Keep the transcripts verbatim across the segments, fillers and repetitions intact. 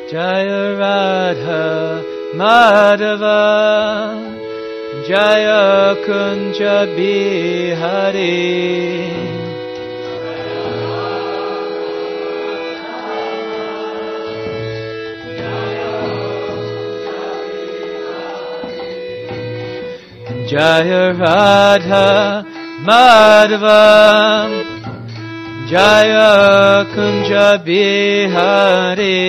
Jaya Radha Madhava Jaya Kunja Bihari Jaya Radha Madhava Jaya Kunja Bihari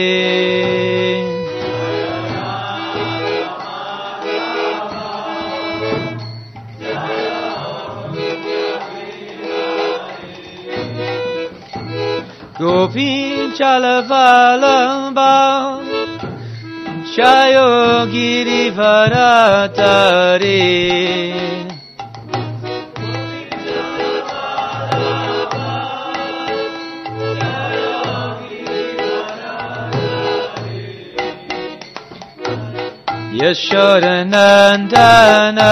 Gopi Chalavalamba Jaya Girivaratari Yashodanandana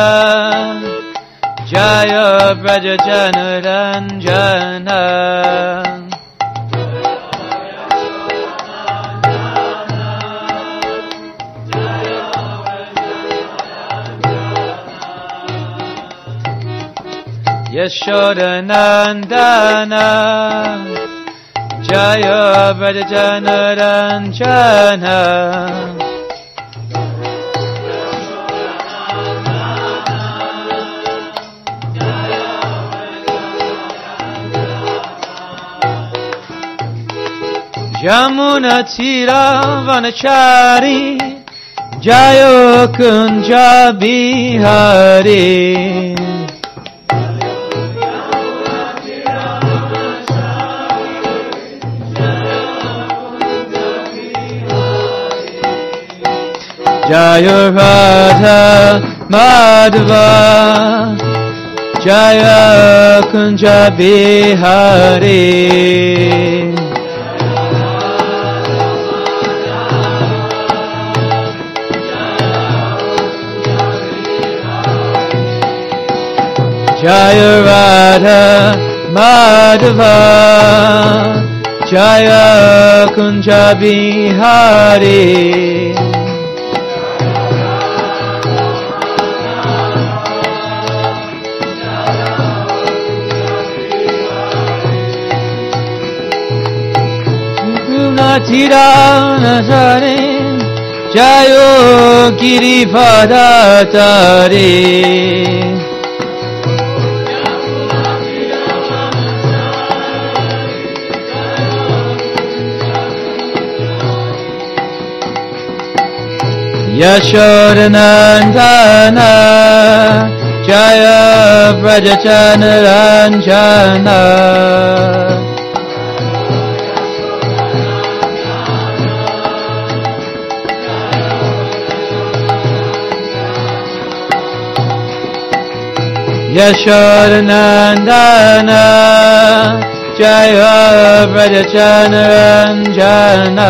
Jaya Brajajana Ranjana Yashodanandana Jaya Brajajana Ranjana Yamuna Tira Vanachari Jaya Kunja Bihari Jaya Radha Madhava Jaya Kunja Bihari Jaya Radha Madhava Jaya Kunja Bihari Tirana Jayo Girivaratari Yashodanandana Jaya Brajajana Ranjana Yashodanandana Jaya Brajajana Ranjana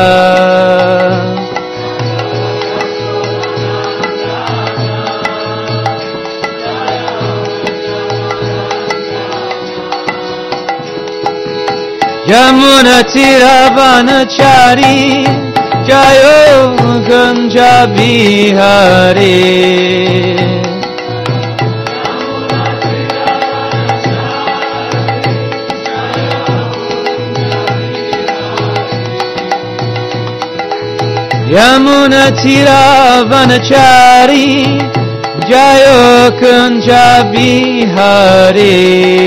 Yamuna Tira Vanachari Jaya Kunja Bihari Yamuna Tira Vanachari Jaya Kunja Bihari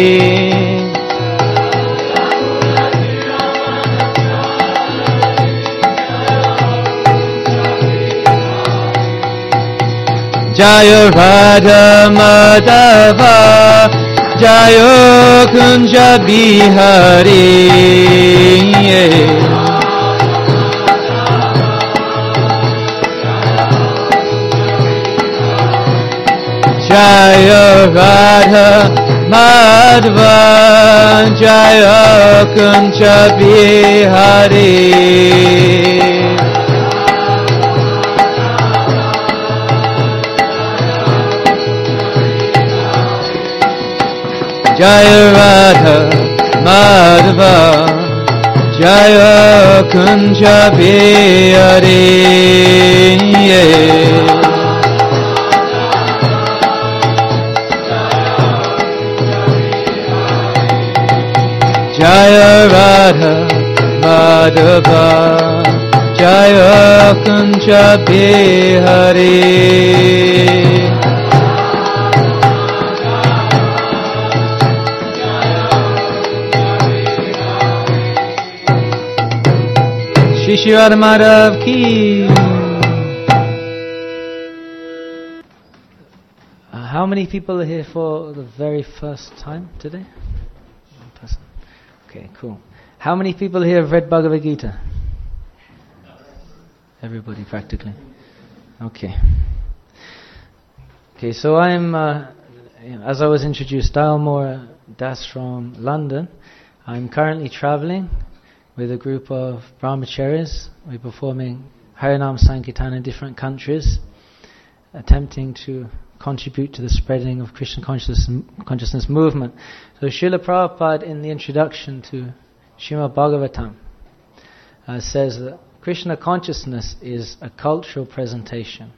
Jaya Radha Madhava Jaya Kunja Bihari Jaya Radha Madhava Jaya Kunja Bihari Jaya Radha Madhava Jaya Kunja Bihari Jaya Radha Madhava Jaya Kunja Bihari Shri Radha Madhav ki. Uh, how many people are here for the very first time today? One person. Okay, cool. How many people here have read Bhagavad Gita? Everybody practically. Okay. Okay, so I'm, uh, as I was introduced, Dalmore Das from London. I'm currently traveling with a group of brahmacharis. We're performing Harinam Sankirtan in different countries, attempting to contribute to the spreading of Krishna consciousness, consciousness movement. So Srila Prabhupada, in the introduction to Srimad Bhagavatam, uh, says that Krishna consciousness is a cultural presentation.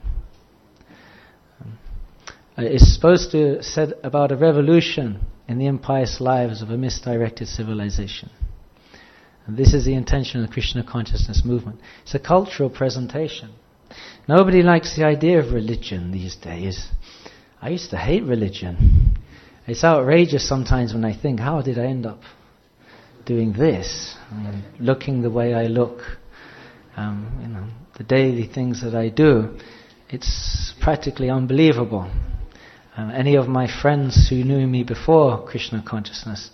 Um, uh, it's supposed to set about a revolution in the impious lives of a misdirected civilization. And this is the intention of the Krishna consciousness movement. It's a cultural presentation. Nobody likes the idea of religion these days. I used to hate religion. It's outrageous sometimes when I think, how did I end up doing this? I mean, looking the way I look. Um, you know, the daily things that I do, it's practically unbelievable. Um, any of my friends who knew me before Krishna consciousness,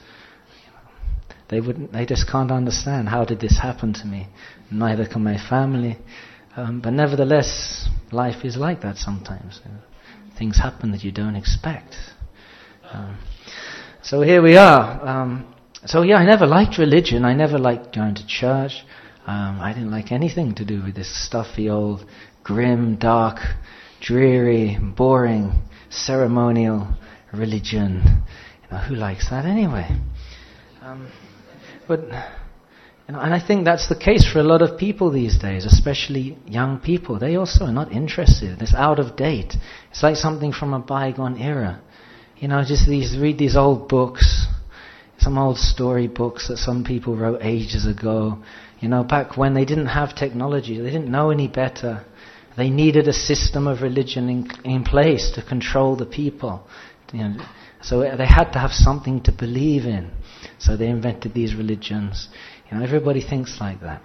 They wouldn't. They just can't understand, how did this happen to me? Neither can my family. Um, but nevertheless, life is like that sometimes. You know, things happen that you don't expect. Um, so here we are. Um, so yeah, I never liked religion. I never liked going to church. Um, I didn't like anything to do with this stuffy old, grim, dark, dreary, boring, ceremonial religion. You know, who likes that anyway? Um, But, you know, and I think that's the case for a lot of people these days, especially young people. They also are not interested. It's out of date. It's like something from a bygone era. You know, just these read these old books, some old story books that some people wrote ages ago. You know, back when they didn't have technology, they didn't know any better. They needed a system of religion in, in place to control the people. You know, so they had to have something to believe in. So they invented these religions. You know, everybody thinks like that.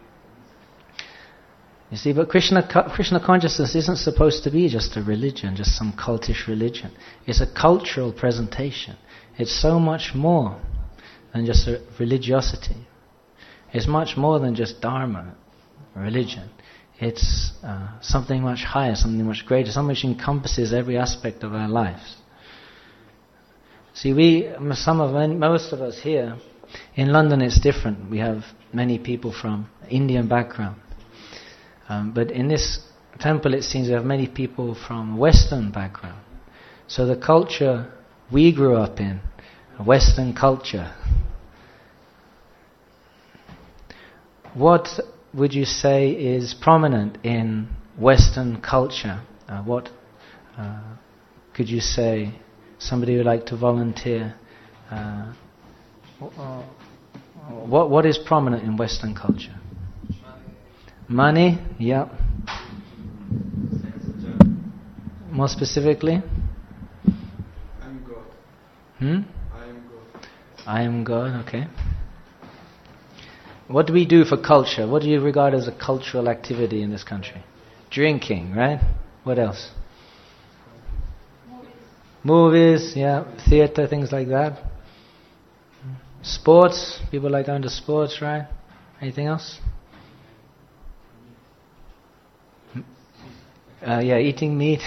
You see, but Krishna Krishna consciousness isn't supposed to be just a religion, just some cultish religion. It's a cultural presentation. It's so much more than just a religiosity. It's much more than just dharma, religion. It's uh, something much higher, something much greater, something which encompasses every aspect of our lives. See, we, some of, most of us here, in London it's different. We have many people from Indian background. Um, but in this temple it seems we have many people from Western background. So the culture we grew up in, Western culture, what would you say is prominent in Western culture? Uh, what uh, could you say? Somebody would like to volunteer. Uh, what what is prominent in Western culture? Money. Money, yeah. More specifically? I am God. Hmm? I am God. I am God, okay. What do we do for culture? What do you regard as a cultural activity in this country? Drinking, right? What else? Movies, yeah, theatre, things like that. Sports, people like going to sports, right? Anything else? Uh, yeah, eating meat.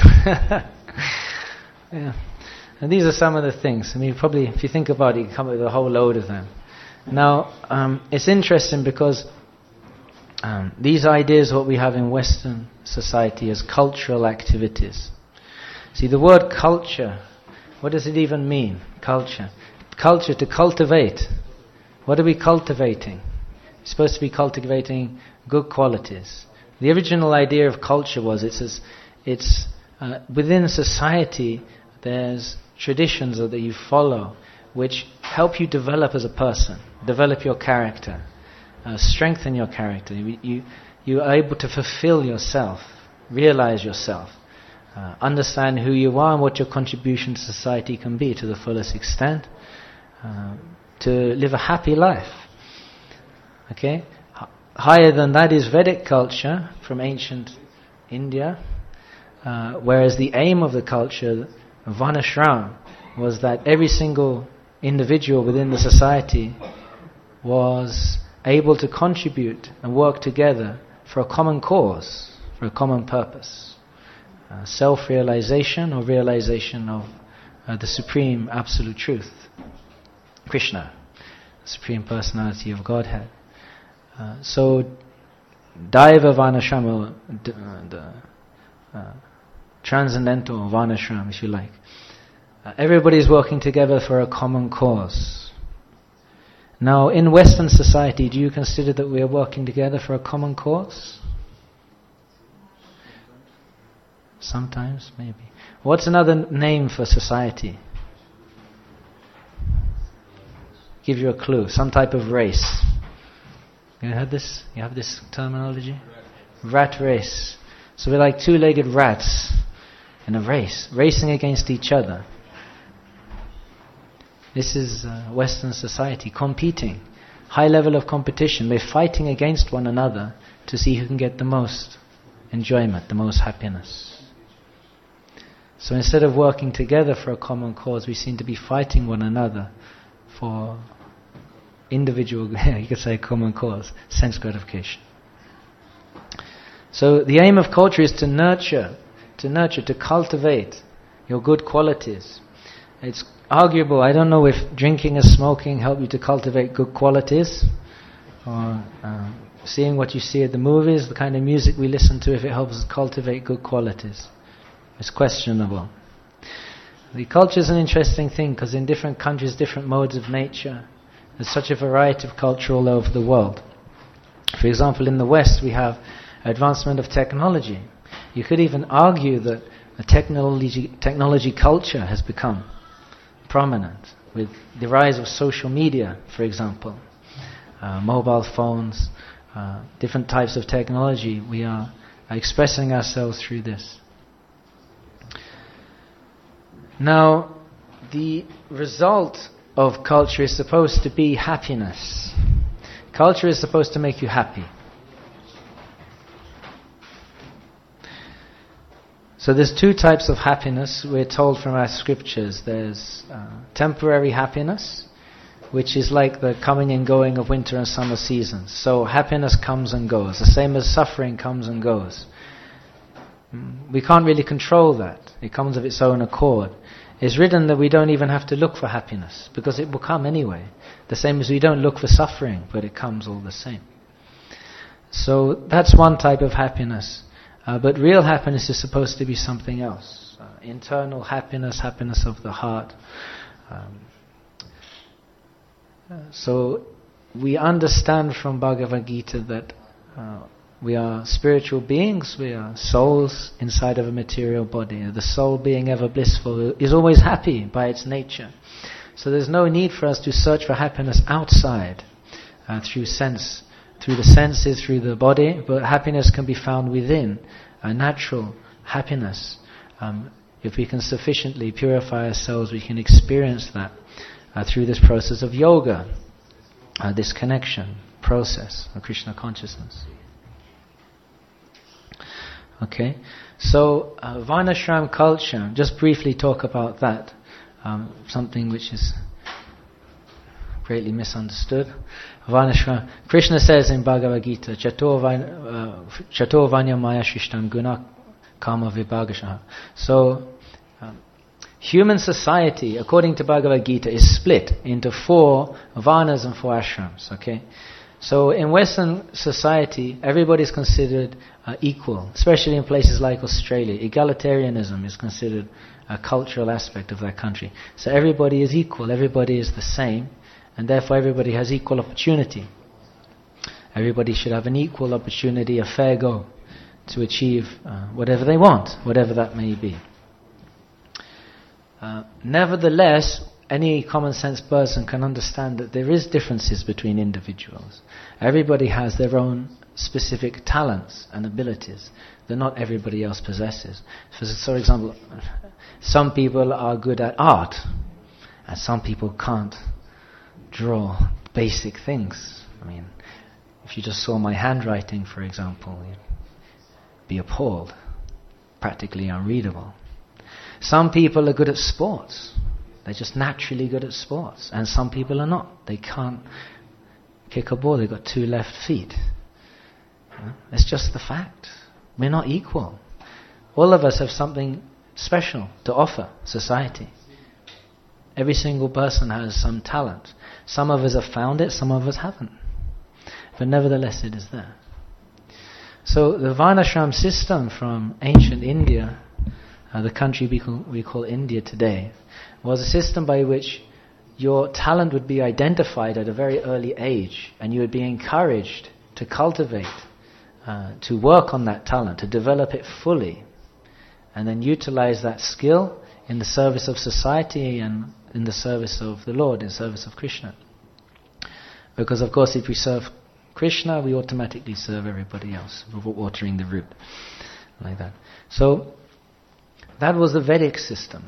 Yeah, and these are some of the things. I mean, probably if you think about it, you come up with a whole load of them. Now, um, it's interesting because um, these ideas, what we have in Western society as cultural activities. See, the word culture, what does it even mean? Culture. Culture, to cultivate. What are we cultivating? You're supposed to be cultivating good qualities. The original idea of culture was it's as, it's uh, within society there's traditions that you follow which help you develop as a person, develop your character, uh, strengthen your character. You, you you are able to fulfill yourself, realize yourself, uh, understand who you are and what your contribution to society can be to the fullest extent, uh, to live a happy life. Okay? H- higher than that is Vedic culture from ancient India, uh, whereas the aim of the culture, Varnashram, was that every single individual within the society was able to contribute and work together for a common cause, for a common purpose. Uh, self-realization or realization of uh, the Supreme Absolute Truth, Krishna, the Supreme Personality of Godhead. Uh, so, Daiva Varnashram, d- uh, the uh, transcendental Varnashram, if you like. Uh, everybody is working together for a common cause. Now, in Western society, do you consider that we are working together for a common cause? Sometimes, maybe. What's another name for society? Give you a clue. Some type of race. You heard this? You have this terminology? Rat race. So we're like two-legged rats in a race, racing against each other. This is uh, Western society, competing. High level of competition. We're fighting against one another to see who can get the most enjoyment, the most happiness. So instead of working together for a common cause, we seem to be fighting one another for individual, you could say common cause, sense gratification. So the aim of culture is to nurture, to nurture, to cultivate your good qualities. It's arguable, I don't know if drinking and smoking help you to cultivate good qualities, or uh, seeing what you see at the movies, the kind of music we listen to, if it helps us cultivate good qualities. It's questionable. The culture is an interesting thing because in different countries, different modes of nature. There's such a variety of culture all over the world. For example, in the West we have advancement of technology. You could even argue that a technology, technology culture has become prominent with the rise of social media, for example, uh, mobile phones, uh, different types of technology. We are expressing ourselves through this. Now, the result of culture is supposed to be happiness. Culture is supposed to make you happy. So there's two types of happiness we're told from our scriptures. There's uh, temporary happiness, which is like the coming and going of winter and summer seasons. So happiness comes and goes, the same as suffering comes and goes. We can't really control that. It comes of its own accord. It's written that we don't even have to look for happiness, because it will come anyway. The same as we don't look for suffering, but it comes all the same. So that's one type of happiness. Uh, but real happiness is supposed to be something else. Uh, internal happiness, happiness of the heart. Um, uh, so we understand from Bhagavad Gita that uh, we are spiritual beings, we are souls inside of a material body. The soul, being ever blissful, is always happy by its nature. So there's no need for us to search for happiness outside, uh, through sense, through the senses, through the body, but happiness can be found within, a natural happiness. Um, if we can sufficiently purify ourselves, we can experience that uh, through this process of yoga, uh, this connection process of Krishna consciousness. Okay, so uh, Varnashram culture, just briefly talk about that, um, something which is greatly misunderstood. Varnashram, Krishna says in Bhagavad Gita, Chatur Vanya Maya Shishtam Guna Kama Vibhagashaha. So, um, human society, according to Bhagavad Gita, is split into four Varnas and four ashrams, okay? So in Western society, everybody is considered uh, equal, especially in places like Australia. Egalitarianism is considered a cultural aspect of that country. So everybody is equal, everybody is the same, and therefore everybody has equal opportunity. Everybody should have an equal opportunity, a fair go, to achieve uh, whatever they want, whatever that may be. Uh, nevertheless, any common sense person can understand that there is differences between individuals. Everybody has their own specific talents and abilities that not everybody else possesses. For, for example, some people are good at art, and some people can't draw basic things. I mean, if you just saw my handwriting, for example, you'd be appalled, practically unreadable. Some people are good at sports. They're just naturally good at sports. And some people are not. They can't kick a ball. They've got two left feet. You know? It's just the fact. We're not equal. All of us have something special to offer society. Every single person has some talent. Some of us have found it, some of us haven't. But nevertheless, it is there. So the Varnashram system from ancient India, uh, the country we call, we call India today, was a system by which your talent would be identified at a very early age, and you would be encouraged to cultivate, uh, to work on that talent, to develop it fully, and then utilize that skill in the service of society and in the service of the Lord, in service of Krishna. Because of course if we serve Krishna, we automatically serve everybody else, watering the root, like that. So that was the Vedic system.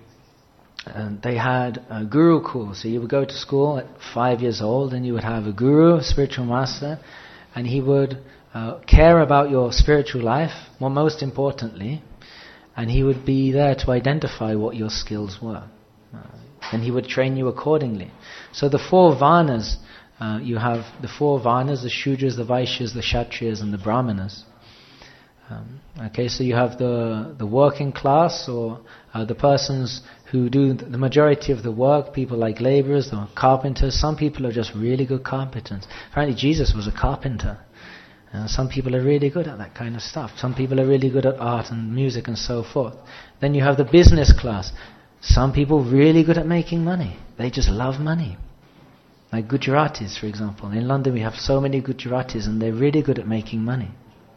And they had a Gurukul, so you would go to school at five years old and you would have a guru, a spiritual master, and he would uh, care about your spiritual life, well, most importantly, and he would be there to identify what your skills were. Uh, and he would train you accordingly. So the four Varnas, uh, you have the four Varnas, the Shudras, the Vaishyas, the Kshatriyas and the Brahmanas. Um, okay, so you have the the working class, or uh, the persons who do the majority of the work, people like laborers, the carpenters. Some people are just really good carpenters. Apparently Jesus was a carpenter. Uh, some people are really good at that kind of stuff. Some people are really good at art and music and so forth. Then you have the business class. Some people really good at making money. They just love money. Like Gujaratis, for example. In London we have so many Gujaratis and they're really good at making money.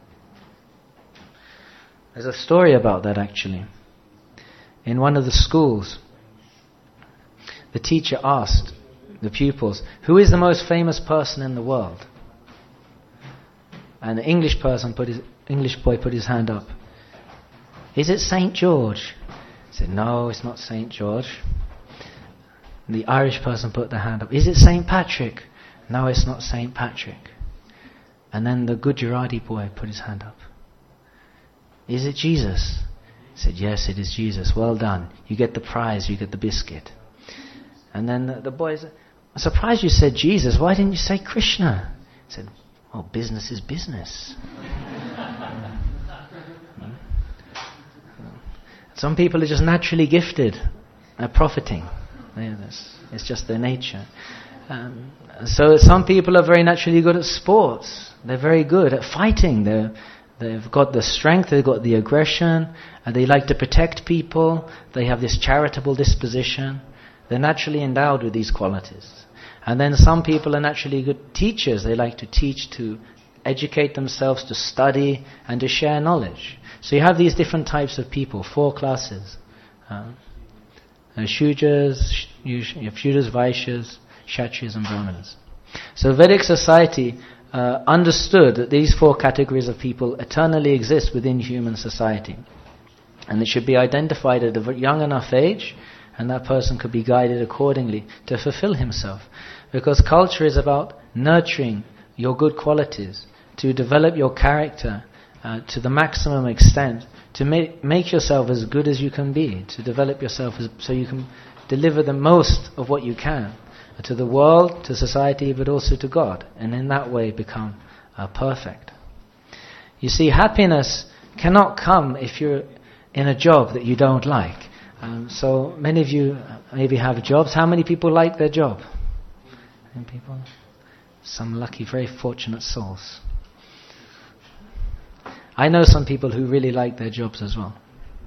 There's a story about that actually. In one of the schools, the teacher asked the pupils, who is the most famous person in the world? And the English person put his English boy put his hand up. Is it Saint George? He said, no, it's not Saint George. And the Irish person put their hand up. Is it Saint Patrick? No, it's not Saint Patrick. And then the Gujarati boy put his hand up. Is it Jesus? He said, yes, it is Jesus. Well done. You get the prize, you get the biscuit. And then the, the boy said, I'm surprised you said Jesus. Why didn't you say Krishna? He said, oh, business is business. Some people are just naturally gifted at profiting. It's just their nature. Um, so some people are very naturally good at sports. They're very good at fighting. They're They've got the strength, they've got the aggression, and they like to protect people. They have this charitable disposition. They're naturally endowed with these qualities. And then some people are naturally good teachers. They like to teach, to educate themselves, to study, and to share knowledge. So you have these different types of people, four classes. Uh, Shudras, you have Shudras, Vaishyas, Kshatriyas, and Brahmanas. So Vedic society Uh, understood that these four categories of people eternally exist within human society, and it should be identified at a young enough age, and that person could be guided accordingly to fulfill himself, because culture is about nurturing your good qualities, to develop your character uh, to the maximum extent, to make, make yourself as good as you can be, to develop yourself as, so you can deliver the most of what you can to the world, to society, but also to God, and in that way become uh, perfect. You see, happiness cannot come if you're in a job that you don't like. Um, so many of you maybe have jobs. How many people like their job? Any people? Some lucky, very fortunate souls. I know some people who really like their jobs as well.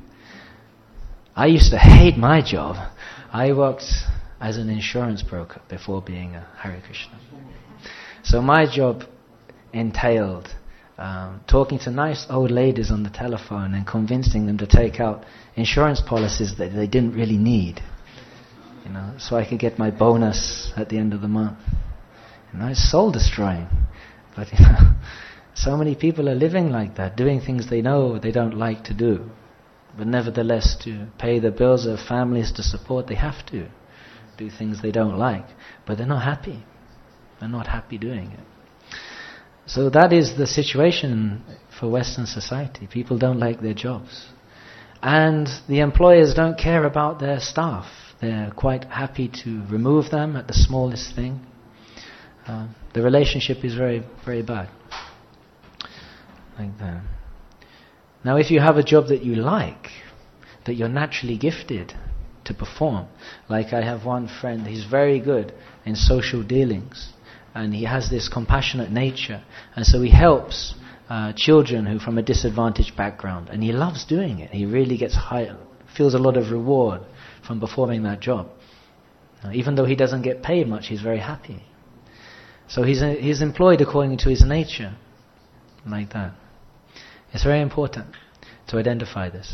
I used to hate my job. I worked as an insurance broker before being a Hare Krishna. So my job entailed um, talking to nice old ladies on the telephone and convincing them to take out insurance policies that they didn't really need, you know, so I could get my bonus at the end of the month. You know, it's soul destroying. But you know, so many people are living like that, doing things they know they don't like to do, but nevertheless to pay the bills of families to support, they have to do things they don't like, but they're not happy. They're not happy doing it. So that is the situation for Western society. People don't like their jobs. And the employers don't care about their staff. They're quite happy to remove them at the smallest thing. Uh, the relationship is very, very bad. Like that. Now if you have a job that you like, that you're naturally gifted to perform, like I have one friend, he's very good in social dealings, and he has this compassionate nature, and so he helps uh, children who from a disadvantaged background, and he loves doing it. He really gets high, feels a lot of reward from performing that job. Uh, even though he doesn't get paid much, he's very happy. So he's uh, he's employed according to his nature, like that. It's very important to identify this.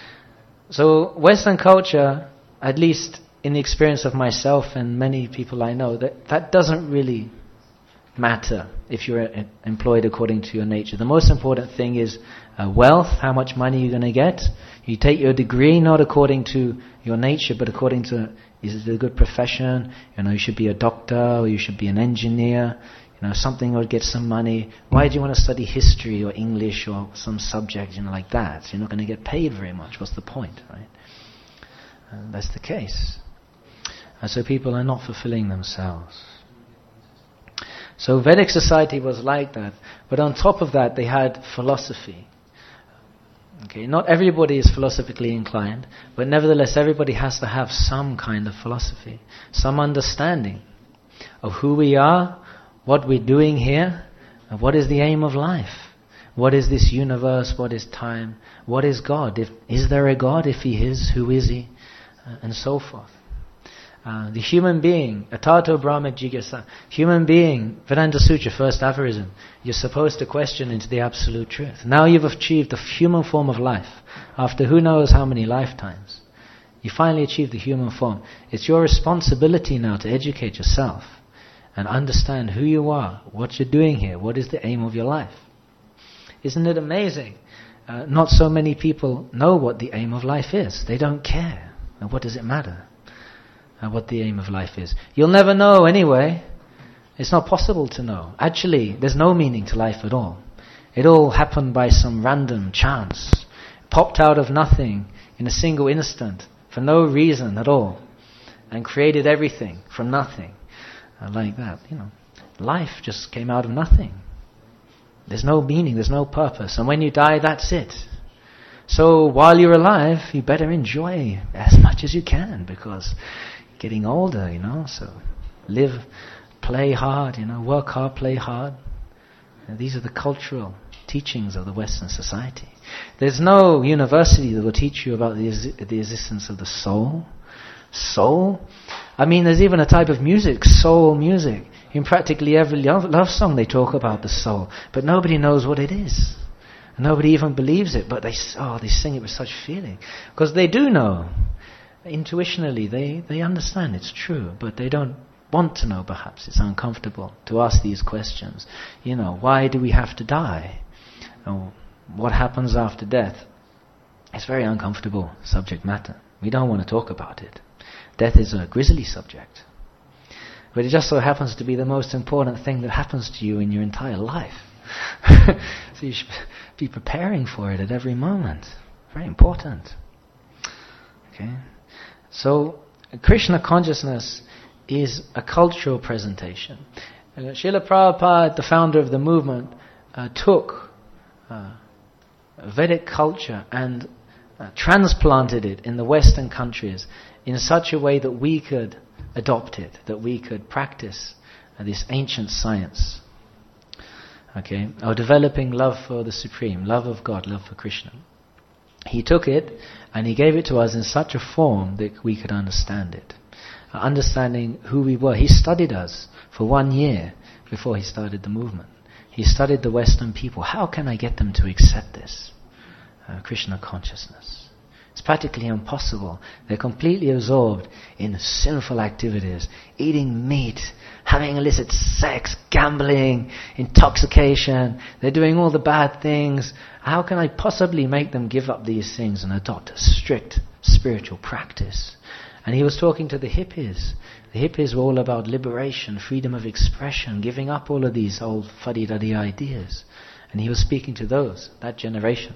So Western culture, at least in the experience of myself and many people I know, that that doesn't really matter if you're employed according to your nature. The most important thing is uh, wealth, how much money you're going to get. You take your degree not according to your nature, but according to, is it a good profession? You know, you should be a doctor, or you should be an engineer, you know, something or get some money. Why do you want to study history or English or some subject, you know, like that? You're not going to get paid very much. What's the point, right? And that's the case. And so people are not fulfilling themselves. So Vedic society was like that. But on top of that, they had philosophy. Okay, not everybody is philosophically inclined, but nevertheless everybody has to have some kind of philosophy, some understanding of who we are, what we're doing here, and what is the aim of life. What is this universe? What is time? What is God? If, is there a God? If He is, who is He? Uh, and so forth. Uh, the human being, Atato Brahma Jigyasa, human being, Vedanta Sutra, first aphorism, you're supposed to question into the absolute truth. Now you've achieved the human form of life, after who knows how many lifetimes. You finally achieved the human form. It's your responsibility now to educate yourself and understand who you are, what you're doing here, what is the aim of your life. Isn't it amazing? Uh, not so many people know what the aim of life is. They don't care. And what does it matter? Uh, what the aim of life is. You'll never know anyway. It's not possible to know. Actually, there's no meaning to life at all. It all happened by some random chance. Popped out of nothing in a single instant for no reason at all. And created everything from nothing. Uh, like that, you know. Life just came out of nothing. There's no meaning, there's no purpose. And when you die, that's it. So while you're alive, you better enjoy as much as you can, because getting older, you know, so live, play hard, you know, work hard, play hard. And these are the cultural teachings of the Western society. There's no university that will teach you about the, the existence of the soul. Soul? I mean, there's even a type of music, soul music. In practically every love, love song they talk about the soul, but nobody knows what it is. Nobody even believes it, but they oh they sing it with such feeling. Because they do know. Intuitionally, they, they understand it's true, but they don't want to know perhaps. It's uncomfortable to ask these questions. You know, why do we have to die? Or what happens after death? It's very uncomfortable subject matter. We don't want to talk about it. Death is a grisly subject. But it just so happens to be the most important thing that happens to you in your entire life. So you should be preparing for it at every moment. Very important. Okay. So Krishna consciousness is a cultural presentation. Uh, Srila Prabhupada, the founder of the movement, uh, took uh, Vedic culture and uh, transplanted it in the Western countries in such a way that we could adopt it, that we could practice uh, this ancient science. Okay, of developing love for the Supreme, love of God, love for Krishna. He took it and he gave it to us in such a form that we could understand it. Uh, understanding who we were. He studied us for one year before he started the movement. he studied the Western people. How can I get them to accept this uh, Krishna consciousness? It's practically impossible. They're completely absorbed in sinful activities, eating meat, having illicit sex, gambling, intoxication. They're doing all the bad things. How can I possibly make them give up these things and adopt a strict spiritual practice? And he was talking to the hippies. The hippies were all about liberation, freedom of expression, giving up all of these old fuddy-duddy ideas. And he was speaking to those, that generation.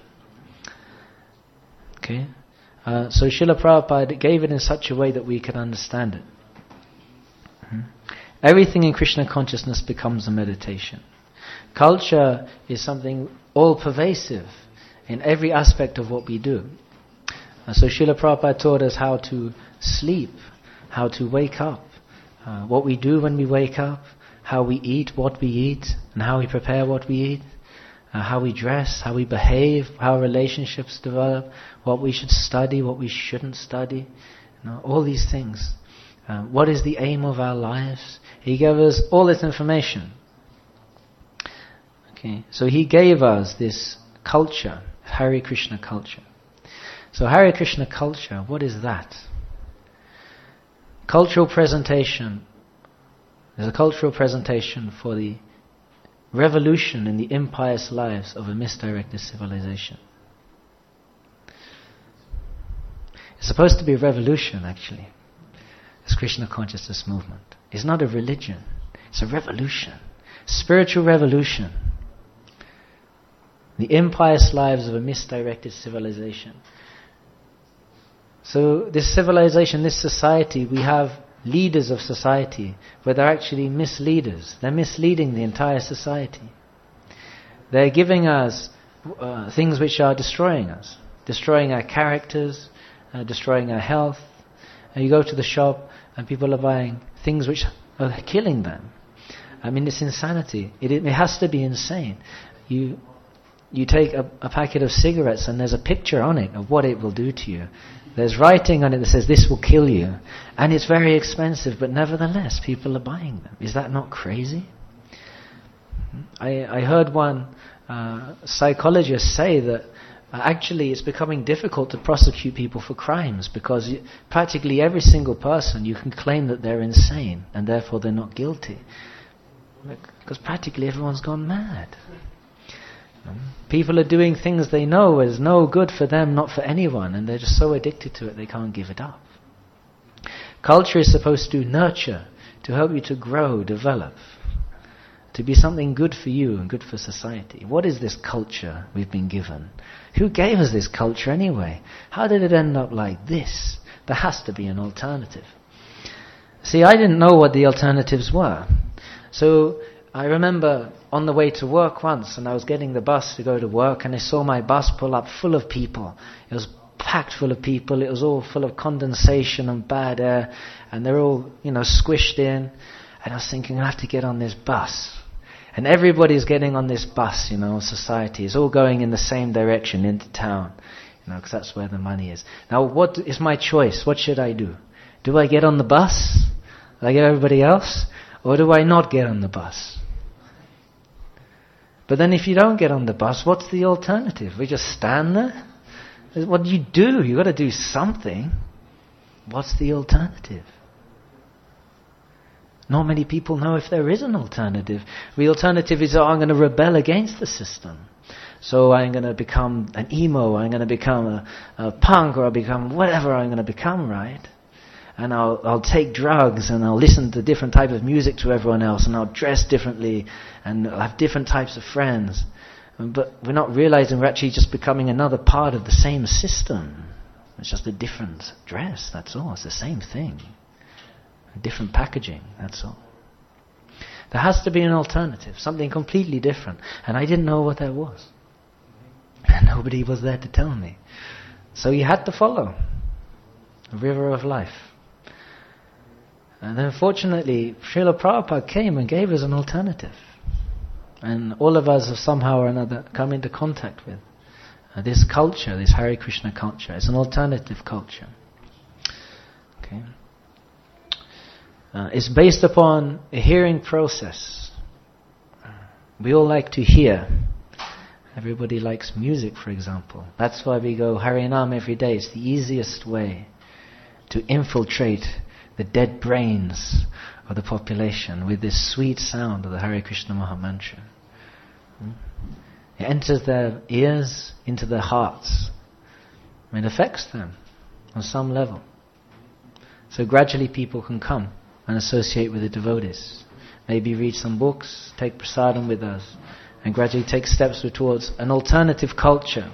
Okay? Uh, so Srila Prabhupada gave it in such a way that we can understand it. Mm-hmm. Everything in Krishna consciousness becomes a meditation. Culture is something all-pervasive in every aspect of what we do. Uh, so Srila Prabhupada taught us how to sleep, how to wake up, uh, what we do when we wake up, how we eat, what we eat, and how we prepare what we eat. Uh, how we dress, how we behave, how relationships develop, what we should study, what we shouldn't study, you know, all these things. Uh, what is the aim of our lives? He gave us all this information. Okay, so he gave us this culture, Hare Krishna culture. So Hare Krishna culture, what is that? Cultural presentation. There's a cultural presentation for the revolution in the impious lives of a misdirected civilization. It's supposed to be a revolution, actually. This Krishna consciousness movement. It's not a religion. It's a revolution. Spiritual revolution. The impious lives of a misdirected civilization. So this civilization, this society, we have leaders of society, but they're actually misleaders. They're misleading the entire society. They're giving us uh, things which are destroying us, destroying our characters, uh, destroying our health. And you go to the shop and people are buying things which are killing them. I mean, it's insanity. It, it has to be insane. You you take a, a packet of cigarettes and there's a picture on it of what it will do to you. There's writing on it that says this will kill you. And it's very expensive, but nevertheless, people are buying them. Is that not crazy? I, I heard one uh, psychologist say that uh, actually it's becoming difficult to prosecute people for crimes because you, practically every single person you can claim that they're insane and therefore they're not guilty. Because practically everyone's gone mad. People are doing things they know is no good for them, not for anyone, and they're just so addicted to it they can't give it up. Culture is supposed to nurture, to help you to grow, develop, to be something good for you and good for society. What is this culture we've been given? Who gave us this culture anyway? How did it end up like this? There has to be an alternative. See, I didn't know what the alternatives were. So I remember on the way to work once, and I was getting the bus to go to work, and I saw my bus pull up full of people. It was packed full of people. It was all full of condensation and bad air, and they're all, you know, squished in. And I was thinking, I have to get on this bus. And everybody's getting on this bus, you know, society is all going in the same direction into town, you know, because that's where the money is. Now, what is my choice? What should I do? Do I get on the bus like everybody else, or do I not get on the bus? But then if you don't get on the bus, what's the alternative? We just stand there? What do you do? You've got to do something. What's the alternative? Not many people know if there is an alternative. The alternative is, oh, I'm going to rebel against the system. So I'm going to become an emo, I'm going to become a, a punk, or I'll become whatever I'm going to become, right? And I'll, I'll take drugs, and I'll listen to different type of music to everyone else, and I'll dress differently, and I'll have different types of friends. But we're not realizing we're actually just becoming another part of the same system. It's just a different dress, that's all. It's the same thing. Different packaging, that's all. There has to be an alternative, something completely different. And I didn't know what that was. And nobody was there to tell me. So you had to follow the river of life. And then fortunately, Srila Prabhupada came and gave us an alternative. And all of us have somehow or another come into contact with uh, this culture, this Hare Krishna culture. It's an alternative culture. Okay. Uh, it's based upon a hearing process. we all like to hear. Everybody likes music, for example. That's why we go Harinam every day. It's the easiest way to infiltrate the dead brains of the population with this sweet sound of the Hare Krishna Maha Mantra. Hmm? It enters their ears, into their hearts. It affects them on some level. So gradually people can come and associate with the devotees. Maybe read some books, take prasadam with us, and gradually take steps towards an alternative culture.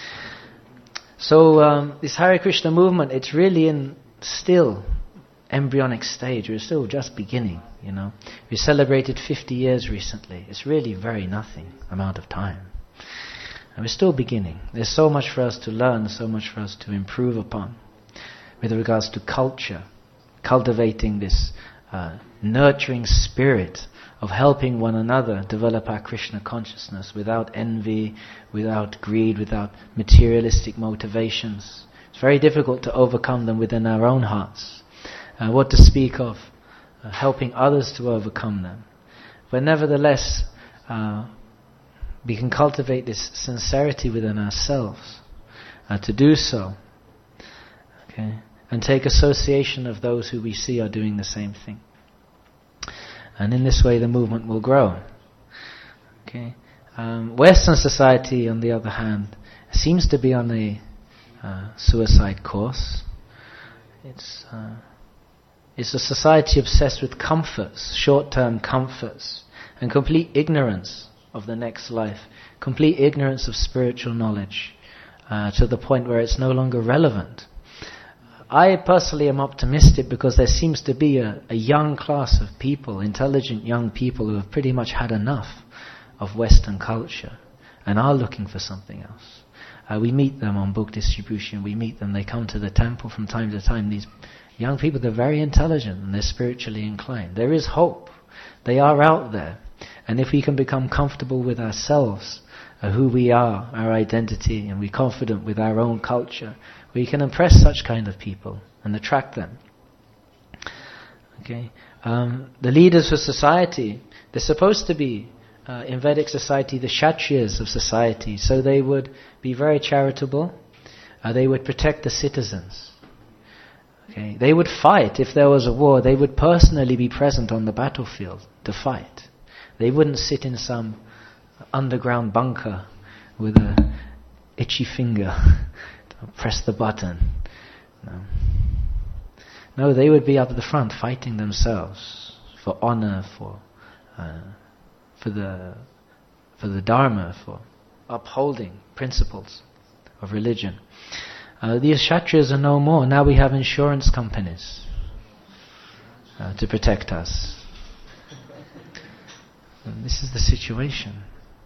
So um, this Hare Krishna movement, it's really in still embryonic stage. We're still just beginning, you know. We celebrated fifty years recently. It's really very nothing amount of time. And we're still beginning. There's so much for us to learn, so much for us to improve upon with regards to culture, cultivating this uh, nurturing spirit of helping one another develop our Krishna consciousness without envy, without greed, without materialistic motivations. It's very difficult to overcome them within our own hearts. Uh, what to speak of uh, helping others to overcome them. But nevertheless, uh, we can cultivate this sincerity within ourselves uh, to do so. Okay, and take association of those who we see are doing the same thing. And in this way the movement will grow. Okay, um, Western society, on the other hand, seems to be on a uh, suicide course. It's uh, it's a society obsessed with comforts, short-term comforts, and complete ignorance of the next life, complete ignorance of spiritual knowledge, uh, to the point where it's no longer relevant. I personally am optimistic because there seems to be a, a young class of people, intelligent young people who have pretty much had enough of Western culture and are looking for something else. Uh, we meet them on book distribution, we meet them, they come to the temple from time to time. These young people, they're very intelligent and they're spiritually inclined. There is hope. They are out there. And if we can become comfortable with ourselves, uh, who we are, our identity, and we're confident with our own culture, we can impress such kind of people and attract them. Okay, um, the leaders of society, they're supposed to be, uh, in Vedic society, the Kshatriyas of society. So they would be very charitable. Uh, they would protect the citizens. Okay, they would fight if there was a war. They would personally be present on the battlefield to fight. They wouldn't sit in some underground bunker with a itchy finger to press the button. No. no, they would be up at the front fighting themselves for honor, for uh, for the for the dharma, for upholding principles of religion. Uh, these Kshatriyas are no more. Now we have insurance companies uh, to protect us. And this is the situation.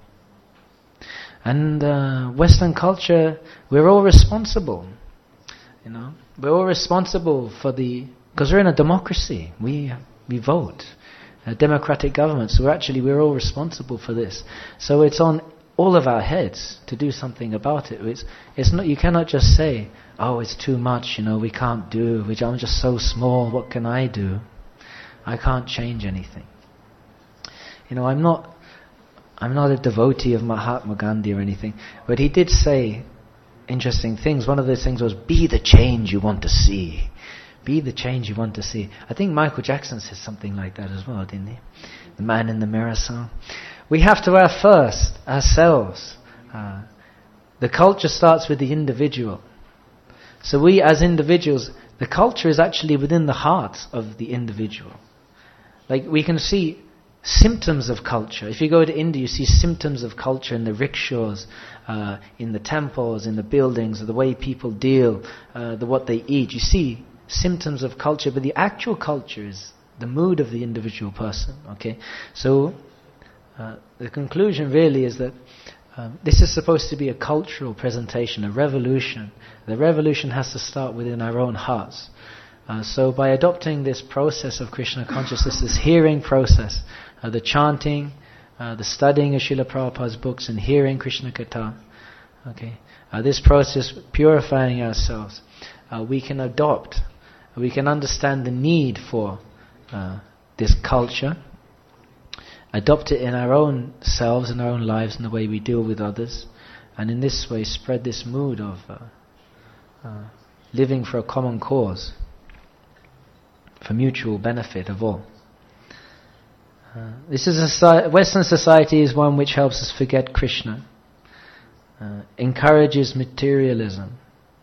And uh, Western culture, we're all responsible. You know, we're all responsible for the, because we're in a democracy. We we vote, a democratic government. So we're actually we're all responsible for this. So it's on all of our heads to do something about it. It's it's not. You cannot just say, "Oh, it's too much. You know, we can't do. Which I'm just so small. What can I do? I can't change anything." You know, I'm not. I'm not a devotee of Mahatma Gandhi or anything, but he did say interesting things. One of those things was, "Be the change you want to see. Be the change you want to see." I think Michael Jackson said something like that as well, didn't he? The Man in the Mirror song. We have to have first ourselves. Uh, the culture starts with the individual. So we as individuals, the culture is actually within the heart of the individual. Like we can see symptoms of culture. If you go to India, you see symptoms of culture in the rickshaws, uh, in the temples, in the buildings, the way people deal, uh, the what they eat. You see symptoms of culture, but the actual culture is the mood of the individual person. Okay, so uh, the conclusion really is that um, this is supposed to be a cultural presentation, a revolution. The revolution has to start within our own hearts. Uh, so by adopting this process of Krishna consciousness, this hearing process, uh, the chanting, uh, the studying of Srila Prabhupada's books and hearing Krishna Katha, okay, uh, this process purifying ourselves, uh, we can adopt, we can understand the need for uh, this culture, adopt it in our own selves, in our own lives, in the way we deal with others, and in this way spread this mood of uh, uh, living for a common cause, for mutual benefit of all. Uh, this is a si- Western society is one which helps us forget Krishna, uh, encourages materialism.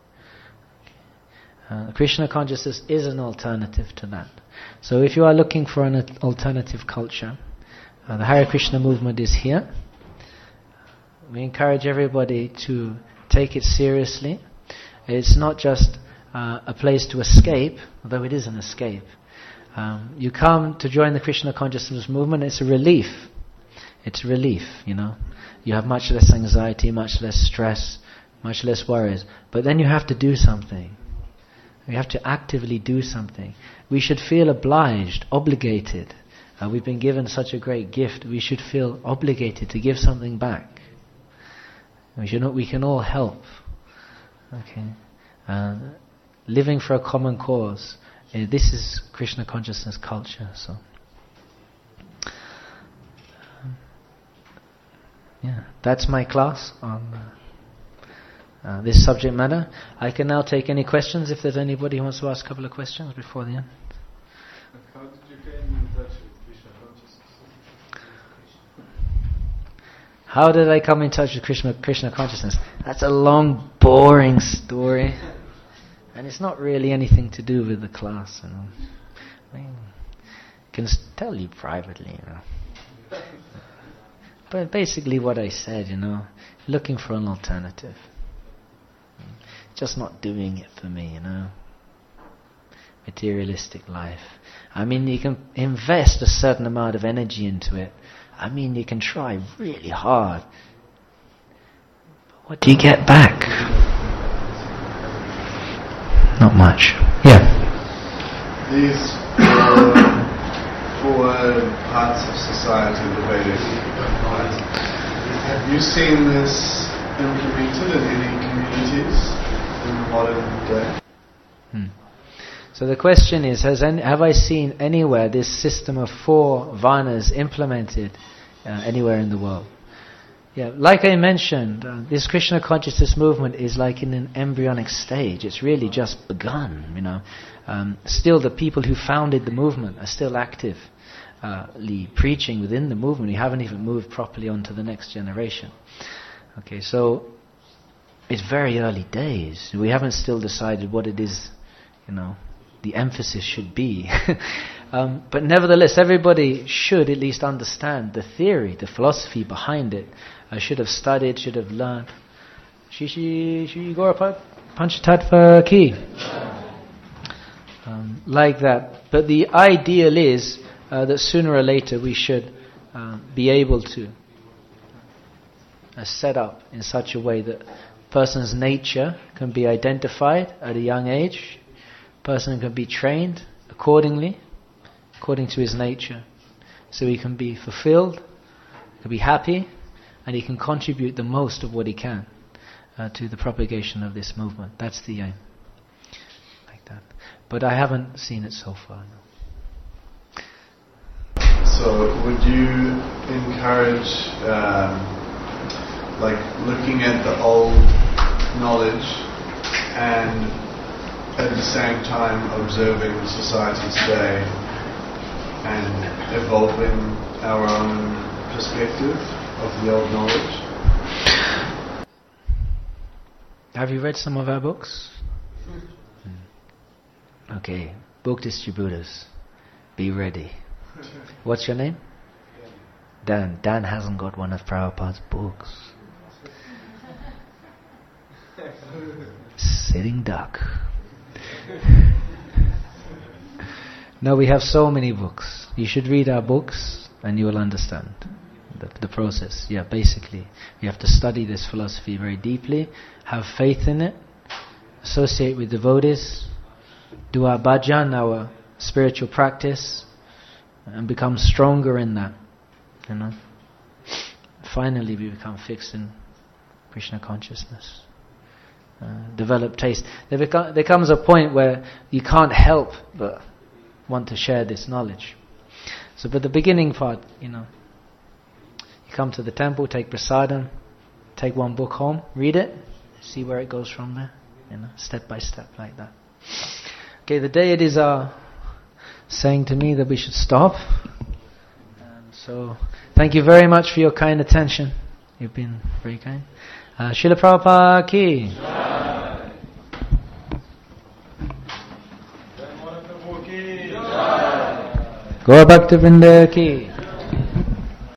Uh, Krishna consciousness is an alternative to that. So if you are looking for an alternative culture, uh, the Hare Krishna movement is here. We encourage everybody to take it seriously. It's not just uh, a place to escape, although it is an escape. Um, you come to join the Krishna consciousness movement, it's a relief. It's relief, you know. You have much less anxiety, much less stress, much less worries. But then you have to do something. We have to actively do something. We should feel obliged, obligated. Uh, we've been given such a great gift. We should feel obligated to give something back. We should not, we can all help. Okay, uh, living for a common cause. Uh, this is Krishna consciousness culture. So, um, yeah, that's my class on uh, uh, this subject matter. I can now take any questions if there's anybody who wants to ask a couple of questions before the end. How did you get in touch with Krishna consciousness? How did I come in touch with Krishna, Krishna consciousness? That's a long, boring story. And it's not really anything to do with the class. You know. I mean, I can tell you privately, you know. But basically what I said, you know, looking for an alternative. Just not doing it for me, you know. Materialistic life. I mean, you can invest a certain amount of energy into it. I mean, you can try really hard. But what do you get back? Not much. Yeah. These uh, four parts of society, the Vedic, have you seen this implemented in any communities in the modern day? Hmm. So the question is, has any, have I seen anywhere this system of four varnas implemented uh, anywhere in the world? Yeah, like I mentioned, uh, this Krishna consciousness movement is like in an embryonic stage. It's really just begun, you know. Um, still, the people who founded the movement are still actively uh, preaching within the movement. We haven't even moved properly on to the next generation. Okay, so it's very early days. We haven't still decided what it is, you know, the emphasis should be. um, but nevertheless, everybody should at least understand the theory, the philosophy behind it. I should have studied, should have learned. Shishi Shri Gaura Panchatattva Ki. Um, like that. But the ideal is uh, that sooner or later we should uh, be able to uh, set up in such a way that person's nature can be identified at a young age. Person can be trained accordingly, according to his nature. So he can be fulfilled, can be happy, and he can contribute the most of what he can uh, to the propagation of this movement. That's the aim. Like that. But I haven't seen it so far, no. So would you encourage um, like looking at the old knowledge and at the same time observing society today and evolving our own perspective of the old knowledge? Have you read some of our books? Hmm. Okay, book distributors, be ready. What's your name? Dan. Dan hasn't got one of Prabhupada's books. Sitting duck. No, we have so many books. You should read our books and you will understand the, the process. Yeah, basically, you have to study this philosophy very deeply, have faith in it, associate with devotees, do our bhajan, our spiritual practice, and become stronger in that. You know. Finally, we become fixed in Krishna consciousness. Uh, develop taste. There, beco- there comes a point where you can't help but want to share this knowledge. So, but the beginning part, you know, You come to the temple, take prasadam, take one book home, read it, see where it goes from there. You know, step by step like that. Okay, the deities are saying to me that we should stop. And so, thank you very much for your kind attention. You've been very kind. Uh, Srila Prabhupada ki. Gaur Bhakta Vrinda ki.